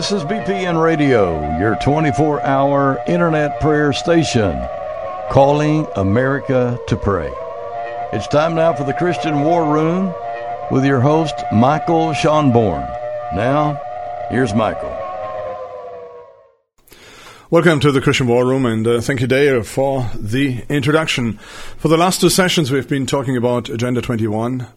This is BPN Radio, your 24-hour internet prayer station, calling America to pray. It's time now for the Christian War Room with your host, Michael Schonborn. Now, here's Michael. Welcome to the Christian War Room, and thank you, Dale, for the introduction. For the last two sessions, we've been talking about Agenda 21.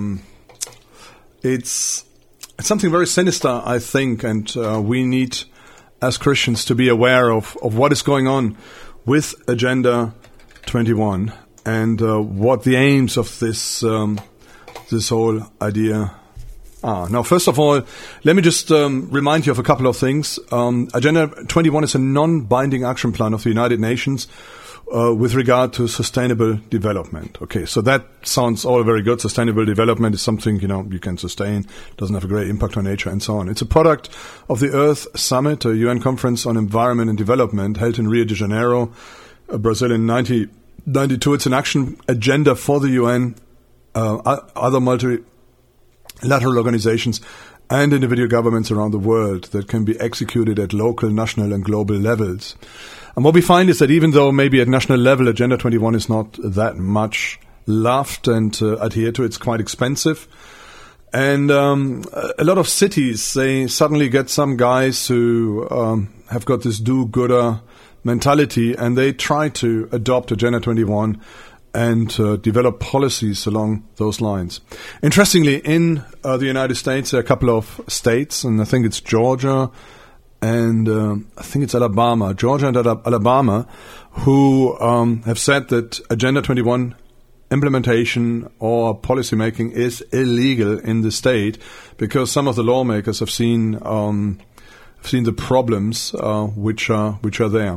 It's something very sinister, I think, and we need, as Christians, to be aware of what is going on with Agenda 21 and what the aims of this whole idea are. Now, first of all, let me just remind you of a couple of things. Agenda 21 is a non-binding action plan of the United Nations with regard to sustainable development. Okay, so that sounds all very good. Sustainable development is something, you can sustain, doesn't have a great impact on nature and so on. It's a product of the Earth Summit, a UN conference on environment and development held in Rio de Janeiro, Brazil in 1992. It's an action agenda for the UN, other multilateral organizations and individual governments around the world that can be executed at local, national and global levels. And what we find is that even though maybe at national level Agenda 21 is not that much loved and adhered to, it's quite expensive. And a lot of cities, they suddenly get some guys who have got this do-gooder mentality, and they try to adopt Agenda 21 and develop policies along those lines. Interestingly, in the United States, there are a couple of states, and I think it's Georgia, and I think it's Alabama, Georgia and Alabama, who have said that Agenda 21 implementation or policy making is illegal in the state because some of the lawmakers have seen the problems which are there.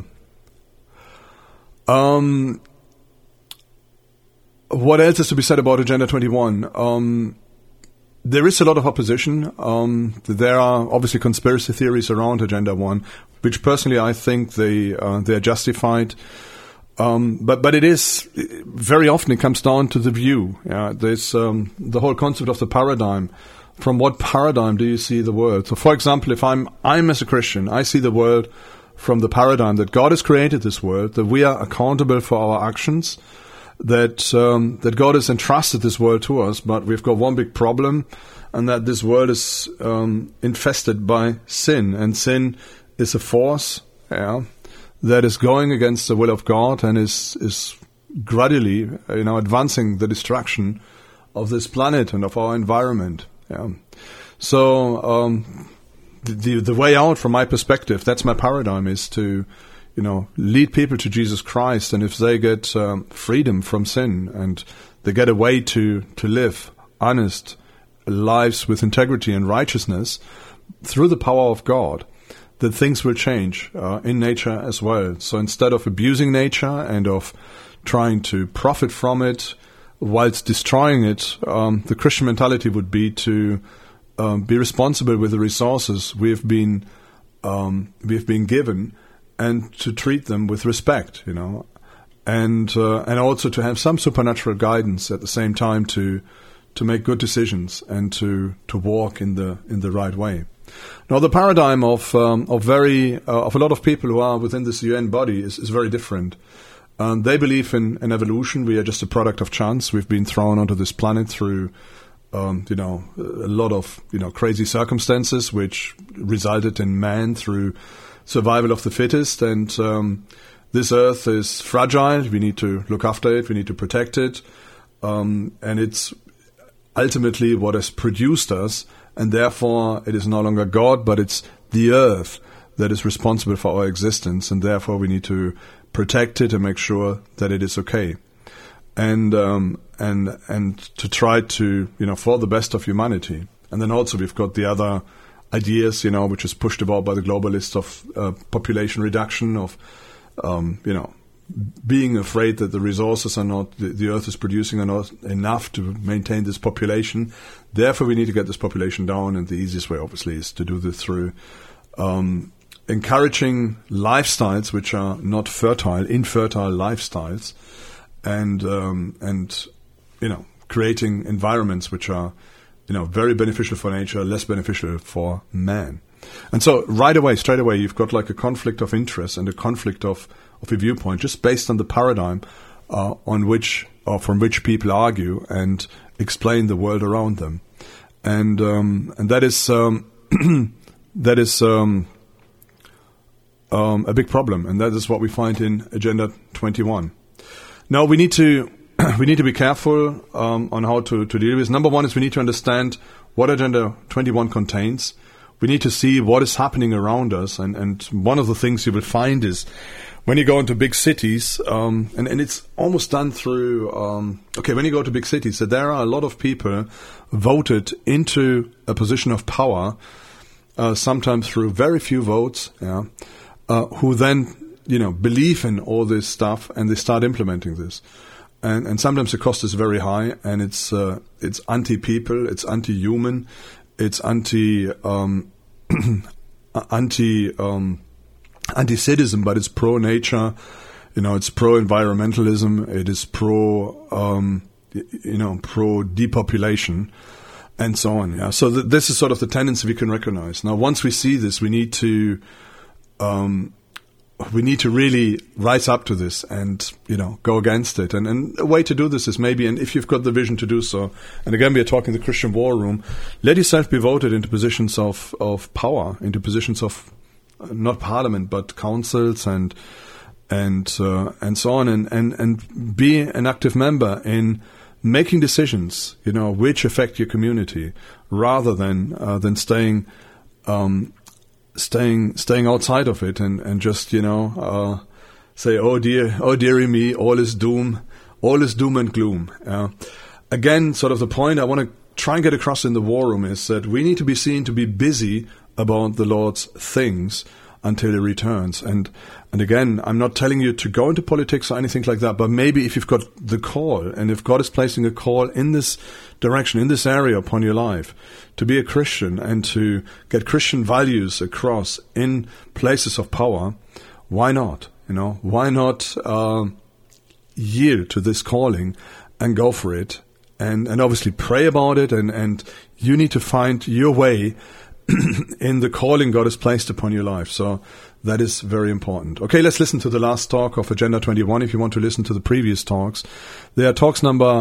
What else is to be said about Agenda 21? There is a lot of opposition. There are obviously conspiracy theories around Agenda 1, which personally I think they are justified. But it is very often it comes down to the view. There's the whole concept of the paradigm. From what paradigm do you see the world? So, for example, if I'm as a Christian, I see the world from the paradigm that God has created this world, that we are accountable for our actions, that God has entrusted this world to us, but we've got one big problem, and that this world is infested by sin, and sin is a force that is going against the will of God and is gradually advancing the destruction of this planet and of our environment. So the way out, from my perspective, that's my paradigm, is to lead people to Jesus Christ, and if they get freedom from sin and they get a way to live honest lives with integrity and righteousness through the power of God, that things will change in nature as well. So instead of abusing nature and of trying to profit from it whilst destroying it, the Christian mentality would be to be responsible with the resources we've been given, and to treat them with respect, and also to have some supernatural guidance at the same time to make good decisions and to walk in the right way. Now, the paradigm of a lot of people who are within this UN body is very different. They believe in evolution. We are just a product of chance. We've been thrown onto this planet through a lot of crazy circumstances, which resulted in man through survival of the fittest, and this earth is fragile. We need to look after it. We need to protect it, and it's ultimately what has produced us, and therefore it is no longer God, but it's the earth that is responsible for our existence, and therefore we need to protect it and make sure that it is okay, and to try to for the best of humanity. And then also we've got the other ideas, which is pushed about by the globalists of population reduction, of, being afraid that the resources are not, the earth is producing are not enough to maintain this population. Therefore, we need to get this population down, and the easiest way, obviously, is to do this through encouraging lifestyles which are not infertile lifestyles, and creating environments which are very beneficial for nature, less beneficial for man. And so straight away, you've got like a conflict of interest and a conflict of a viewpoint, just based on the paradigm from which people argue and explain the world around them, and that is a big problem, and that is what we find in Agenda 21. Now we need to be careful on how to deal with. Number one is we need to understand what Agenda 21 contains. We need to see what is happening around us, and one of the things you will find is when you go into big cities, and it's almost done through, when you go to big cities, that there are a lot of people voted into a position of power, sometimes through very few votes, who then, believe in all this stuff and they start implementing this. And sometimes the cost is very high, and it's anti-people, it's anti-human, it's anti-citizen, but it's pro-nature, it's pro-environmentalism, it is pro-depopulation, and so on. Yeah. So this is sort of the tendency we can recognize. Now, once we see this, we need to really rise up to this and, go against it. And a way to do this is maybe, and if you've got the vision to do so, and again, we are talking the Christian War Room, let yourself be voted into positions of power, into positions of not parliament, but councils and so on, and be an active member in making decisions, which affect your community, rather than staying outside of it and just say, oh dearie me, all is doom and gloom. Again, sort of the point I want to try and get across in the War Room is that we need to be seen to be busy about the Lord's things until He returns. And again, I'm not telling you to go into politics or anything like that, but maybe if you've got the call, and if God is placing a call in this direction, in this area upon your life, to be a Christian and to get Christian values across in places of power, why not? Why not yield to this calling and go for it? And obviously pray about it, and you need to find your way in the calling God has placed upon your life. So that is very important. Okay, let's listen to the last talk of Agenda 21. If you want to listen to the previous talks, they are talks number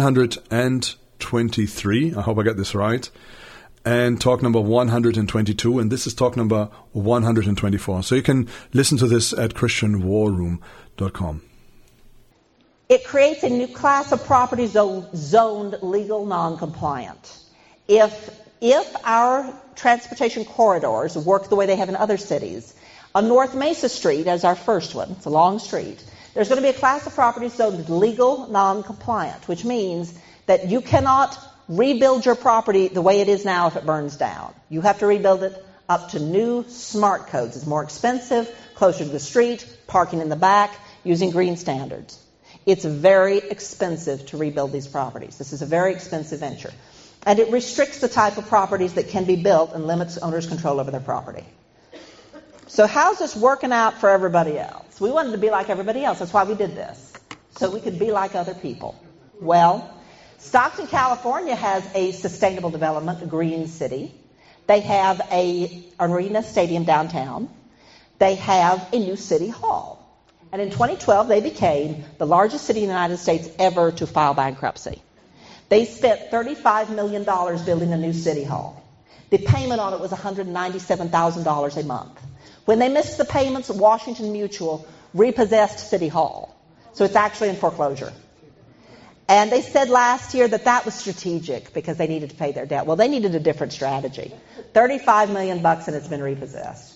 123. I hope I get this right. And talk number 122. And this is talk number 124. So you can listen to this at christianwarroom.com. It creates a new class of property zoned legal non-compliant. If our transportation corridors work the way they have in other cities, on North Mesa Street as our first one, it's a long street, there's going to be a class of property zoned legal non-compliant, which means that you cannot rebuild your property the way it is now if it burns down. You have to rebuild it up to new smart codes. It's more expensive, closer to the street, parking in the back, using green standards. It's very expensive to rebuild these properties. This is a very expensive venture. And it restricts the type of properties that can be built and limits owners' control over their property. So how's this working out for everybody else? We wanted to be like everybody else. That's why we did this, so we could be like other people. Well, Stockton, California has a sustainable development, a green city. They have an arena stadium downtown. They have a new city hall. And in 2012, they became the largest city in the United States ever to file bankruptcy. They spent $35 million building a new city hall. The payment on it was $197,000 a month. When they missed the payments, Washington Mutual repossessed City Hall. So it's actually in foreclosure. And they said last year that was strategic because they needed to pay their debt. Well, they needed a different strategy. $35 million and it's been repossessed.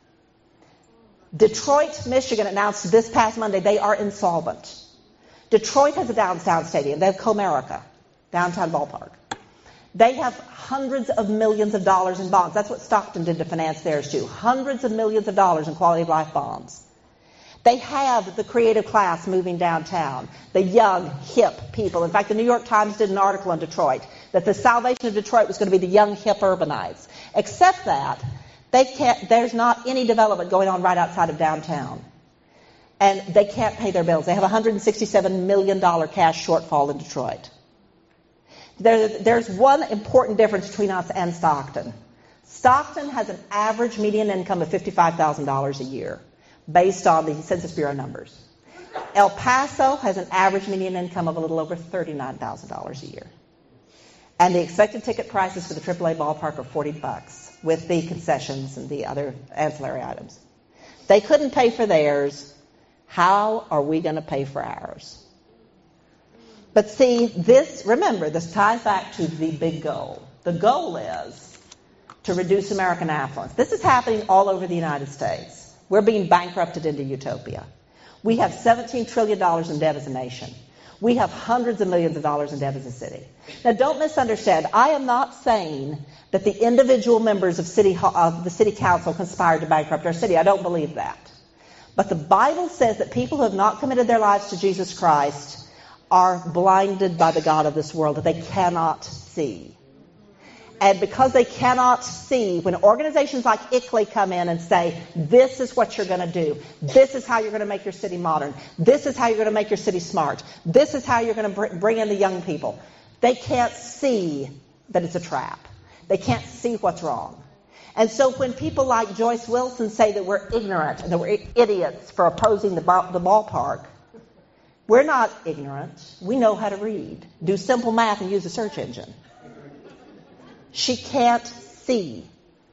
Detroit, Michigan announced this past Monday they are insolvent. Detroit has a downtown stadium. They have Comerica, downtown ballpark. They have hundreds of millions of dollars in bonds. That's what Stockton did to finance theirs too. Hundreds of millions of dollars in quality of life bonds. They have the creative class moving downtown, the young, hip people. In fact, the New York Times did an article on Detroit that the salvation of Detroit was going to be the young, hip urbanites. Except that there's not any development going on right outside of downtown. And they can't pay their bills. They have a $167 million cash shortfall in Detroit. There's one important difference between us and Stockton. Stockton has an average median income of $55,000 a year, based on the Census Bureau numbers. El Paso has an average median income of a little over $39,000 a year. And the expected ticket prices for the AAA ballpark are $40 with the concessions and the other ancillary items. They couldn't pay for theirs. How are we going to pay for ours? But see, remember, this ties back to the big goal. The goal is to reduce American affluence. This is happening all over the United States. We're being bankrupted into utopia. We have $17 trillion in debt as a nation. We have hundreds of millions of dollars in debt as a city. Now, don't misunderstand. I am not saying that the individual members of the city council conspired to bankrupt our city. I don't believe that. But the Bible says that people who have not committed their lives to Jesus Christ are blinded by the God of this world, that they cannot see. And because they cannot see, when organizations like ICLEI come in and say, this is what you're going to do, this is how you're going to make your city modern, this is how you're going to make your city smart, this is how you're going to bring in the young people, they can't see that it's a trap. They can't see what's wrong. And so when people like Joyce Wilson say that we're ignorant and that we're idiots for opposing the ballpark, we're not ignorant. We know how to read, do simple math, and use a search engine. She can't see.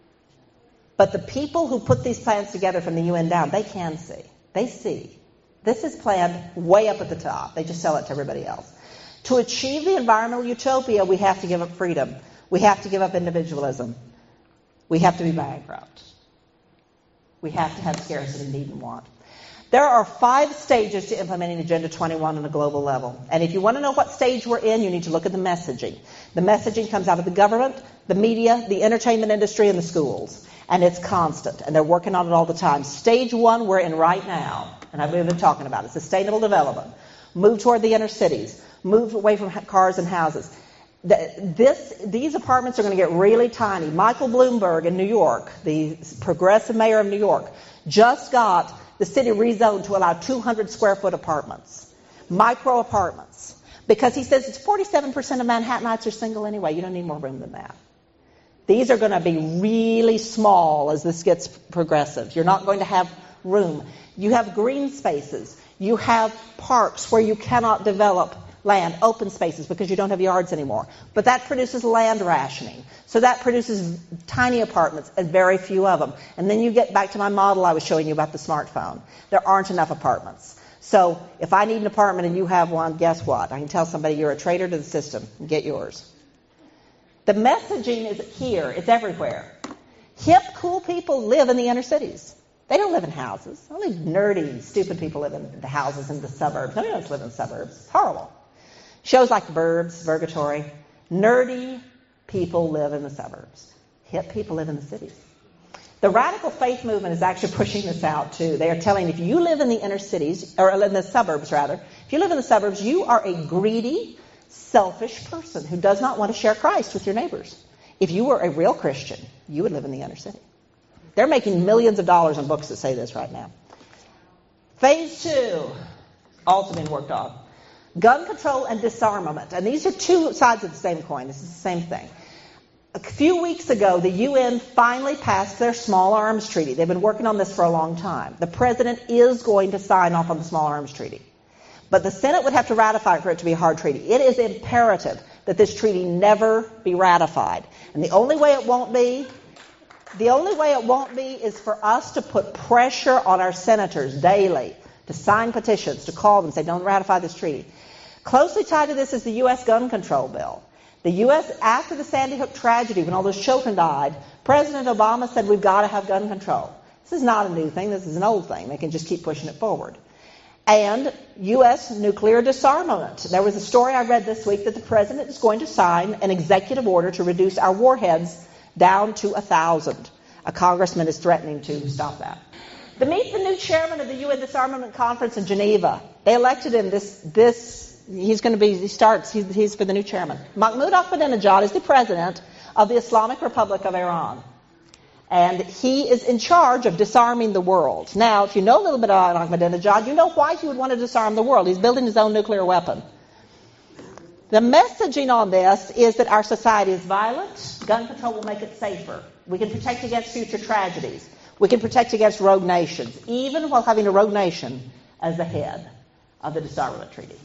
But the people who put these plans together from the UN down, they can see. They see. This is planned way up at the top. They just sell it to everybody else. To achieve the environmental utopia, we have to give up freedom. We have to give up individualism. We have to be bankrupt. We have to have scarcity, need, and want. There are 5 stages to implementing Agenda 21 on a global level. And if you want to know what stage we're in, you need to look at the messaging. The messaging comes out of the government, the media, the entertainment industry, and the schools. And it's constant. And they're working on it all the time. Stage 1 we're in right now, and I've been talking about it, sustainable development. Move toward the inner cities. Move away from cars and houses. These apartments are going to get really tiny. Michael Bloomberg in New York, the progressive mayor of New York, just got the city rezoned to allow 200 square foot apartments, micro apartments, because he says it's 47% of Manhattanites are single anyway. You don't need more room than that. These are going to be really small as this gets progressive. You're not going to have room. You have green spaces. You have parks where you cannot develop land, open spaces, because you don't have yards anymore. But that produces land rationing. So that produces tiny apartments and very few of them. And then you get back to my model I was showing you about the smartphone. There aren't enough apartments. So if I need an apartment and you have one, guess what? I can tell somebody you're a traitor to the system and get yours. The messaging is here. It's everywhere. Hip, cool people live in the inner cities. They don't live in houses. Only nerdy, stupid people live in the houses in the suburbs. Nobody else lives in the suburbs. It's horrible. Shows like Burbs, Purgatory. Nerdy people live in the suburbs. Hip people live in the cities. The radical faith movement is actually pushing this out too. They are telling if you live in the inner cities, or in the suburbs rather, if you live in the suburbs, you are a greedy, selfish person who does not want to share Christ with your neighbors. If you were a real Christian, you would live in the inner city. They're making millions of dollars on books that say this right now. Phase 2, also being worked on. Gun control and disarmament. And these are two sides of the same coin. This is the same thing. A few weeks ago, the UN finally passed their small arms treaty. They've been working on this for a long time. The president is going to sign off on the small arms treaty. But the Senate would have to ratify for it to be a hard treaty. It is imperative that this treaty never be ratified. And the only way it won't be is for us to put pressure on our senators daily to sign petitions, to call them, say, don't ratify this treaty. Closely tied to this is the U.S. gun control bill. The U.S., after the Sandy Hook tragedy, when all those children died, President Obama said we've got to have gun control. This is not a new thing. This is an old thing. They can just keep pushing it forward. And U.S. nuclear disarmament. There was a story I read this week that the president is going to sign an executive order to reduce our warheads down to 1,000. A congressman is threatening to stop that. To meet the new chairman of the UN Disarmament Conference in Geneva. They elected him he's for the new chairman. Mahmoud Ahmadinejad is the president of the Islamic Republic of Iran. And he is in charge of disarming the world. Now, if you know a little bit about Ahmadinejad, you know why he would want to disarm the world. He's building his own nuclear weapon. The messaging on this is that our society is violent. Gun control will make it safer. We can protect against future tragedies. We can protect against rogue nations, even while having a rogue nation as the head of the disarmament treaty.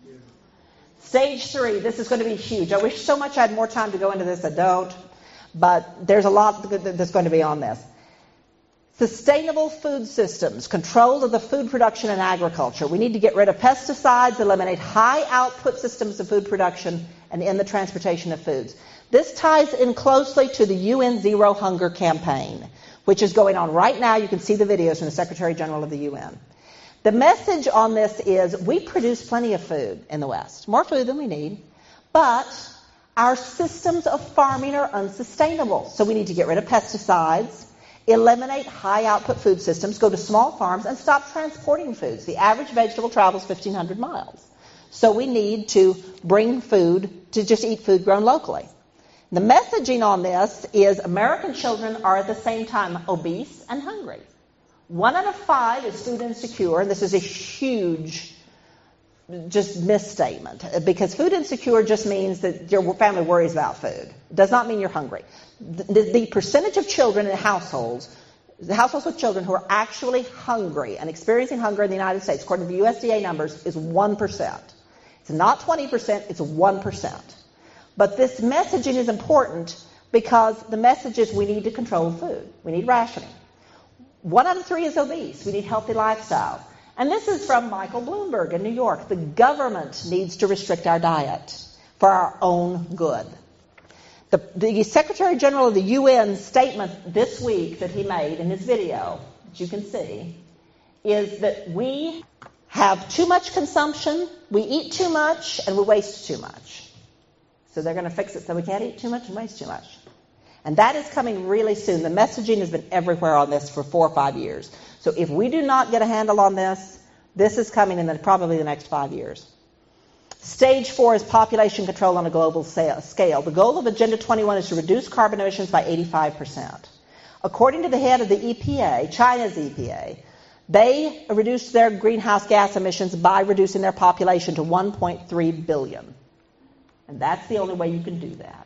Stage 3, this is going to be huge. I wish so much I had more time to go into this. I don't. But there's a lot that's going to be on this. Sustainable food systems, control of the food production and agriculture. We need to get rid of pesticides, eliminate high output systems of food production, and end the transportation of foods. This ties in closely to the UN Zero Hunger campaign, which is going on right now. You can see the videos from the Secretary General of the UN. The message on this is we produce plenty of food in the West, more food than we need, but our systems of farming are unsustainable. So we need to get rid of pesticides, eliminate high output food systems, go to small farms, and stop transporting foods. The average vegetable travels 1,500 miles. So we need to bring food, to just eat food grown locally. The messaging on this is American children are at the same time obese and hungry. 1 out of 5 is food insecure, and this is a huge just misstatement, because food insecure just means that your family worries about food. It does not mean you're hungry. The percentage of children in households with children who are actually hungry and experiencing hunger in the United States, according to the USDA numbers, is 1%. It's not 20%, it's 1%. But this messaging is important because the message is we need to control food. We need rationing. 1 out of 3 is obese. We need healthy lifestyles. And this is from Michael Bloomberg in New York. The government needs to restrict our diet for our own good. The Secretary General of the UN statement this week that he made in his video, that you can see, is that we have too much consumption, we eat too much, and we waste too much. So they're going to fix it so we can't eat too much and waste too much. And that is coming really soon. The messaging has been everywhere on this for 4 or 5 years. So if we do not get a handle on this, this is coming in probably the next 5 years. Stage 4 is population control on a global scale. The goal of Agenda 21 is to reduce carbon emissions by 85%. According to the head of the EPA, China's EPA, they reduced their greenhouse gas emissions by reducing their population to 1.3 billion. And that's the only way you can do that.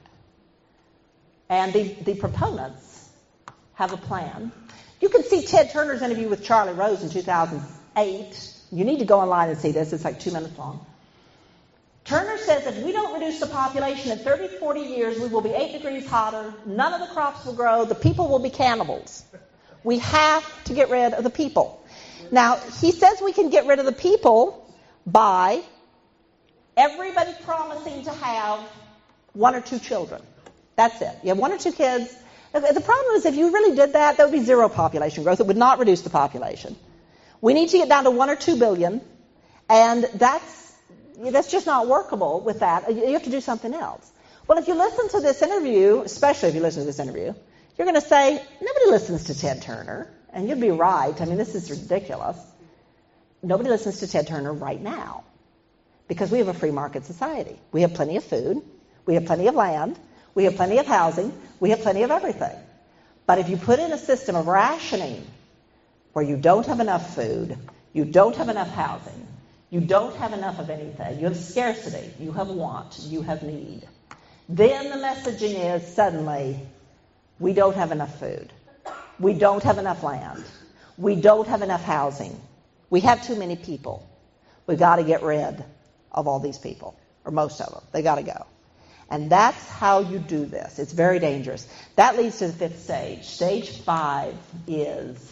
And the proponents have a plan. You can see Ted Turner's interview with Charlie Rose in 2008. You need to go online and see this. It's like 2 minutes long. Turner says if we don't reduce the population in 30, 40 years, we will be 8 degrees hotter, none of the crops will grow, the people will be cannibals. We have to get rid of the people. Now, he says we can get rid of the people by everybody promising to have 1 or 2 children. That's it. You have 1 or 2 kids. The problem is if you really did that, that would be 0 population growth. It would not reduce the population. We need to get down to 1 or 2 billion, and that's just not workable with that. You have to do something else. Well, if you listen to this interview, especially if you listen to this interview, you're going to say, nobody listens to Ted Turner. And you'd be right. I mean, this is ridiculous. Nobody listens to Ted Turner right now because we have a free market society. We have plenty of food. We have plenty of land. We have plenty of housing. We have plenty of everything. But if you put in a system of rationing where you don't have enough food, you don't have enough housing, you don't have enough of anything, you have scarcity, you have want, you have need, then the messaging is suddenly we don't have enough food. We don't have enough land. We don't have enough housing. We have too many people. We've got to get rid of all these people, or most of them. They got to go. And that's how you do this. It's very dangerous. That leads to the 5th stage. Stage 5 is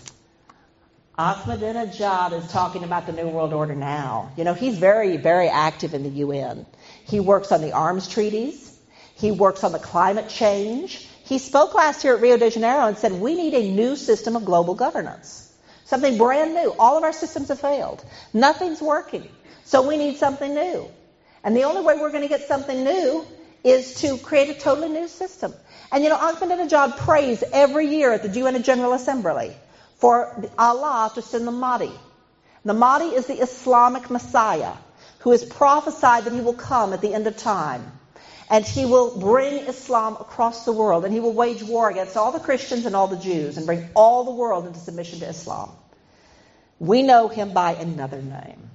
Ahmadinejad is talking about the New World Order now. You know, he's very, very active in the UN. He works on the arms treaties. He works on the climate change. He spoke last year at Rio de Janeiro and said, we need a new system of global governance. Something brand new. All of our systems have failed. Nothing's working. So we need something new. And the only way we're going to get something new is to create a totally new system. And you know, Ahmadinejad prays every year at the UN General Assembly for Allah to send the Mahdi. The Mahdi is the Islamic Messiah who has prophesied that he will come at the end of time. And he will bring Islam across the world, and he will wage war against all the Christians and all the Jews and bring all the world into submission to Islam. We know him by another name,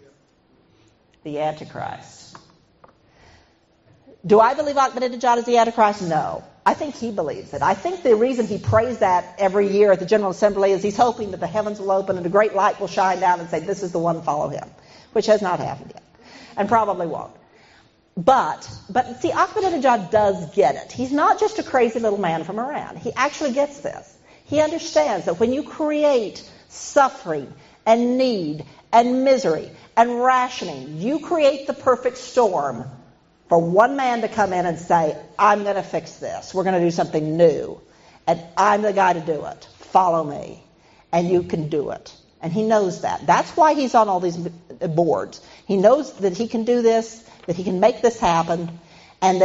the Antichrist. Do I believe Ahmadinejad is the Antichrist? No. I think he believes it. I think the reason he prays that every year at the General Assembly is he's hoping that the heavens will open and a great light will shine down and say, this is the one, follow him, which has not happened yet and probably won't. But see, Ahmadinejad does get it. He's not just a crazy little man from Iran. He actually gets this. He understands that when you create suffering and need and misery and rationing, you create the perfect storm for one man to come in and say, I'm going to fix this. We're going to do something new. And I'm the guy to do it. Follow me. And you can do it. And he knows that. That's why he's on all these boards. He knows that he can do this, that he can make this happen, and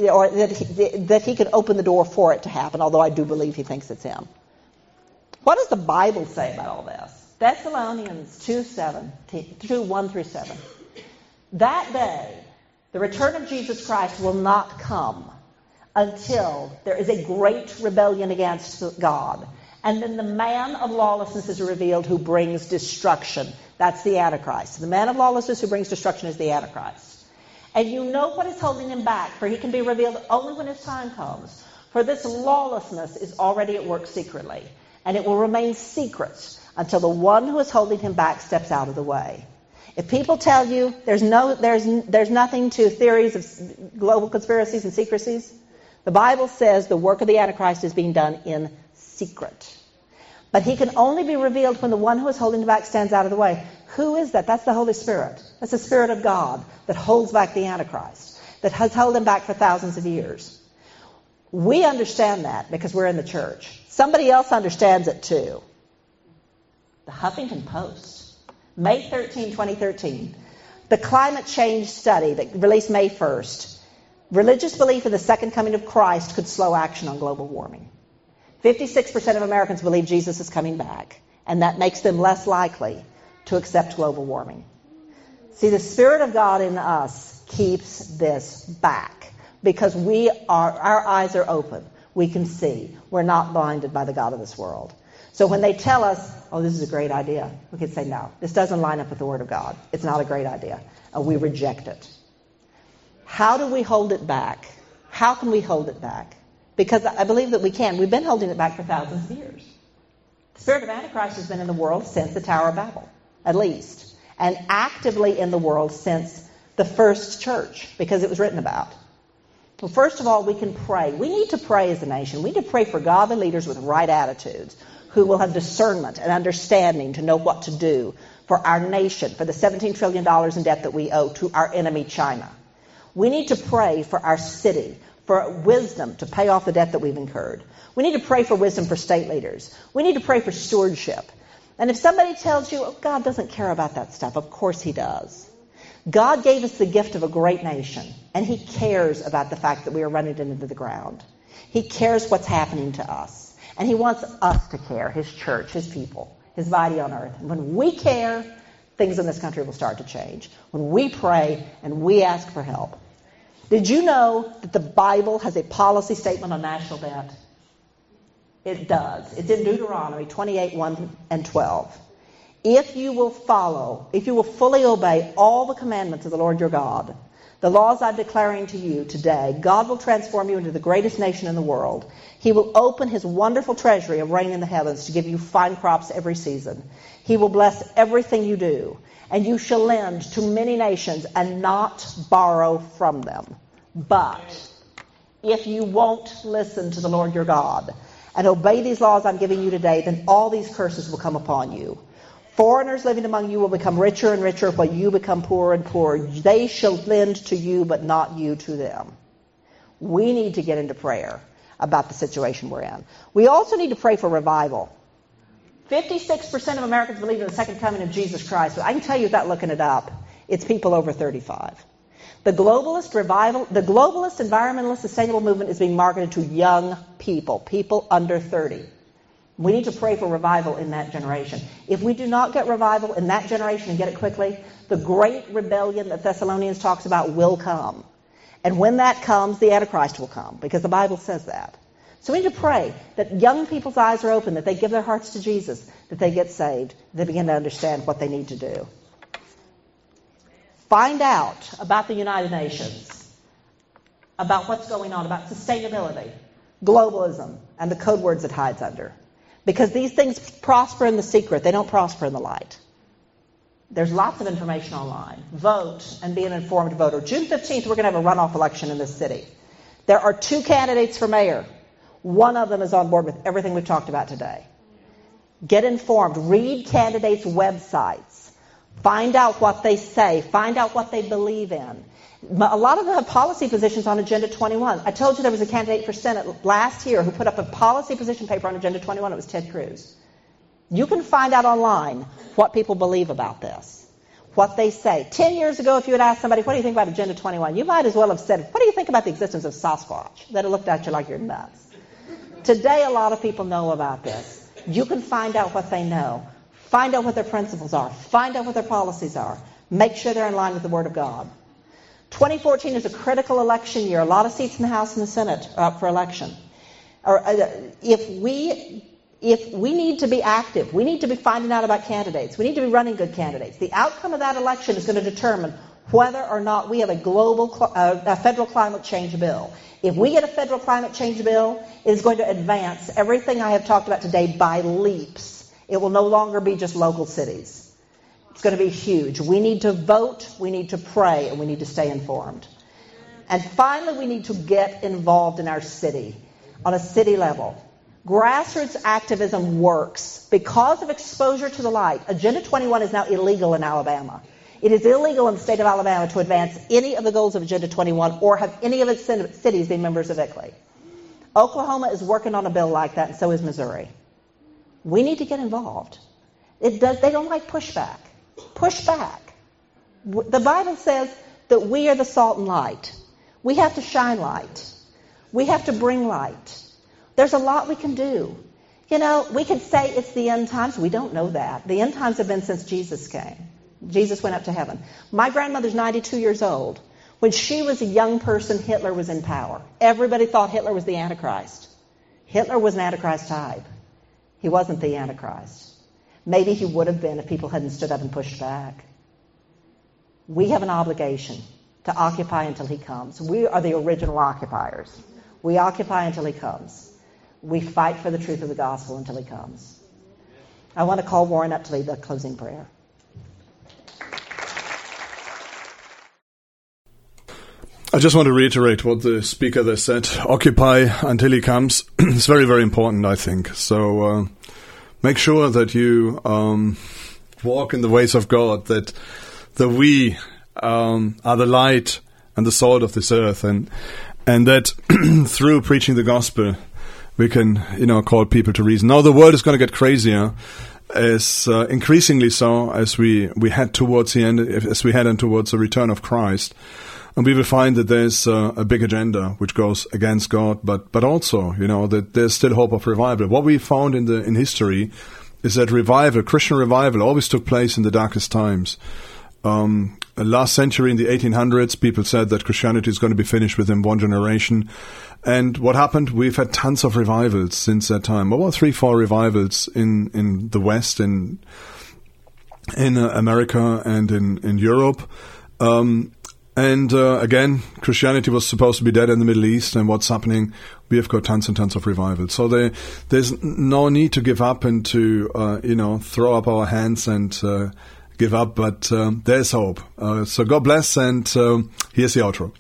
that he can open the door for it to happen, although I do believe he thinks it's him. What does the Bible say about all this? Thessalonians 2:1-7. That day, the return of Jesus Christ will not come until there is a great rebellion against God. And then the man of lawlessness is revealed who brings destruction. That's the Antichrist. The man of lawlessness who brings destruction is the Antichrist. And you know what is holding him back, for he can be revealed only when his time comes. For this lawlessness is already at work secretly, and it will remain secret until the one who is holding him back steps out of the way. If people tell you there's nothing to theories of global conspiracies and secrecies, the Bible says the work of the Antichrist is being done in secret. But he can only be revealed when the one who is holding him back stands out of the way. Who is that? That's the Holy Spirit. That's the Spirit of God that holds back the Antichrist, that has held him back for thousands of years. We understand that because we're in the church. Somebody else understands it too. The Huffington Post, May 13, 2013, the climate change study that released May 1st, religious belief in the second coming of Christ could slow action on global warming. 56% of Americans believe Jesus is coming back, and that makes them less likely to accept global warming. See, the Spirit of God in us keeps this back because our eyes are open. We can see. We're not blinded by the God of this world. So when they tell us, oh, this is a great idea, we can say, no, this doesn't line up with the Word of God. It's not a great idea. And we reject it. How do we hold it back? How can we hold it back? Because I believe that we can. We've been holding it back for thousands of years. The spirit of Antichrist has been in the world since the Tower of Babel, at least, and actively in the world since the first church, because it was written about. Well, first of all, we can pray. We need to pray as a nation. We need to pray for godly leaders with right attitudes who will have discernment and understanding to know what to do for our nation, for the $17 trillion in debt that we owe to our enemy, China. We need to pray for our city, for wisdom to pay off the debt that we've incurred. We need to pray for wisdom for state leaders. We need to pray for stewardship. And if somebody tells you, oh, God doesn't care about that stuff, of course he does. God gave us the gift of a great nation, and he cares about the fact that we are running it into the ground. He cares what's happening to us, and he wants us to care, his church, his people, his body on earth. And when we care, things in this country will start to change. When we pray and we ask for help. Did you know that the Bible has a policy statement on national debt? It does. It's in Deuteronomy 28:1-12. If you will fully obey all the commandments of the Lord your God, the laws I'm declaring to you today, God will transform you into the greatest nation in the world. He will open his wonderful treasury of rain in the heavens to give you fine crops every season. He will bless everything you do, and you shall lend to many nations and not borrow from them. But if you won't listen to the Lord your God and obey these laws I'm giving you today, then all these curses will come upon you. Foreigners living among you will become richer and richer while you become poorer and poorer. They shall lend to you, but not you to them. We need to get into prayer about the situation we're in. We also need to pray for revival. 56% of Americans believe in the second coming of Jesus Christ. I can tell you without looking it up, it's people over 35. The globalist environmentalist, sustainable movement is being marketed to young people under 30. We need to pray for revival in that generation. If we do not get revival in that generation and get it quickly, the great rebellion that Thessalonians talks about will come. And when that comes, the Antichrist will come, because the Bible says that. So we need to pray that young people's eyes are open, that they give their hearts to Jesus, that they get saved, they begin to understand what they need to do. Find out about the United Nations, about what's going on, about sustainability. Globalism and the code words it hides under. Because these things prosper in the secret. They don't prosper in the light. There's lots of information online. Vote and be an informed voter. June 15th, we're going to have a runoff election in this city. There are 2 candidates for mayor. One of them is on board with everything we've talked about today. Get informed. Read candidates' websites. Find out what they say. Find out what they believe in. A lot of them have policy positions on Agenda 21. I told you there was a candidate for Senate last year who put up a policy position paper on Agenda 21. It was Ted Cruz. You can find out online what people believe about this, what they say. 10 years ago, if you had asked somebody, what do you think about Agenda 21? You might as well have said, what do you think about the existence of Sasquatch? They'd have looked at you like you're nuts. Today, a lot of people know about this. You can find out what they know. Find out what their principles are. Find out what their policies are. Make sure they're in line with the Word of God. 2014 is a critical election year. A lot of seats in the House and the Senate are up for election. If we need to be active, we need to be finding out about candidates. We need to be running good candidates. The outcome of that election is going to determine whether or not we have a federal climate change bill. If we get a federal climate change bill, it is going to advance everything I have talked about today by leaps. It will no longer be just local cities. It's going to be huge. We need to vote, we need to pray, and we need to stay informed. And finally, we need to get involved in our city on a city level. Grassroots activism works. Because of exposure to the light, Agenda 21 is now illegal in Alabama. It is illegal in the state of Alabama to advance any of the goals of Agenda 21 or have any of its cities be members of ICLEI. Oklahoma is working on a bill like that, and so is Missouri. We need to get involved. They don't like pushback. Push back. The Bible says that we are the salt and light. We have to shine light. We have to bring light. There's a lot we can do. We could say it's the end times. We don't know that. The end times have been since Jesus came. Jesus went up to heaven. My grandmother's 92 years old. When she was a young person, Hitler was in power. Everybody thought Hitler was the Antichrist. Hitler was an Antichrist type. He wasn't the Antichrist. Maybe he would have been if people hadn't stood up and pushed back. We have an obligation to occupy until he comes. We are the original occupiers. We occupy until he comes. We fight for the truth of the gospel until he comes. I want to call Warren up to lead the closing prayer. I just want to reiterate what the speaker there said. Occupy until he comes. It's very, very important, I think. So make sure that you walk in the ways of God, that we are the light and the salt of this earth, and that through preaching the gospel, we can, call people to reason. Now the world is going to get crazier, as increasingly so as we head towards the end, as we head in towards the return of Christ. And we will find that there's a big agenda which goes against God, but also, that there's still hope of revival. What we found in history is that revival, Christian revival, always took place in the darkest times. Last century, in the 1800s, people said that Christianity is going to be finished within one generation. And what happened? We've had tons of revivals since that time. About 3-4 revivals in the West, in America and in Europe. And again, Christianity was supposed to be dead in the Middle East, and what's happening? We have got tons and tons of revivals. So there's no need to give up and to throw up our hands and give up, but there's hope. So God bless, and here's the outro.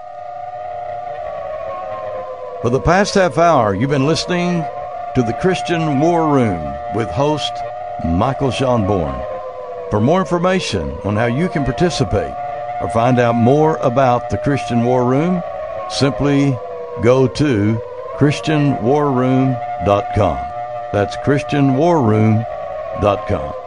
For the past half hour, you've been listening to the Christian War Room with host Michael Schonborn. For more information on how you can participate or find out more about the Christian War Room, simply go to ChristianWarRoom.com. That's ChristianWarRoom.com.